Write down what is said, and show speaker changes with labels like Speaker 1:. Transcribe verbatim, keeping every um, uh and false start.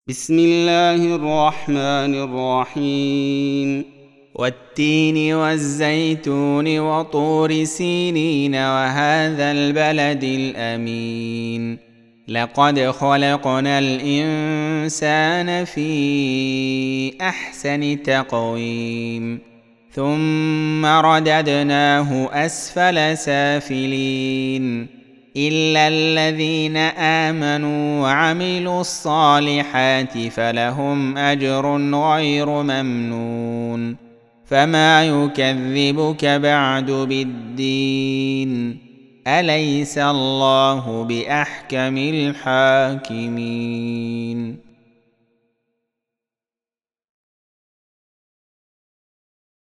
Speaker 1: بسم الله الرحمن الرحيم
Speaker 2: والتين والزيتون وطور سينين وهذا البلد الأمين لقد خلقنا الإنسان في أحسن تقويم ثم رددناه أسفل سافلين إلا الذين آمنوا وعملوا الصالحات فلهم أجر غير ممنون فما يكذبك بعد بالدين أليس الله بأحكم الحاكمين.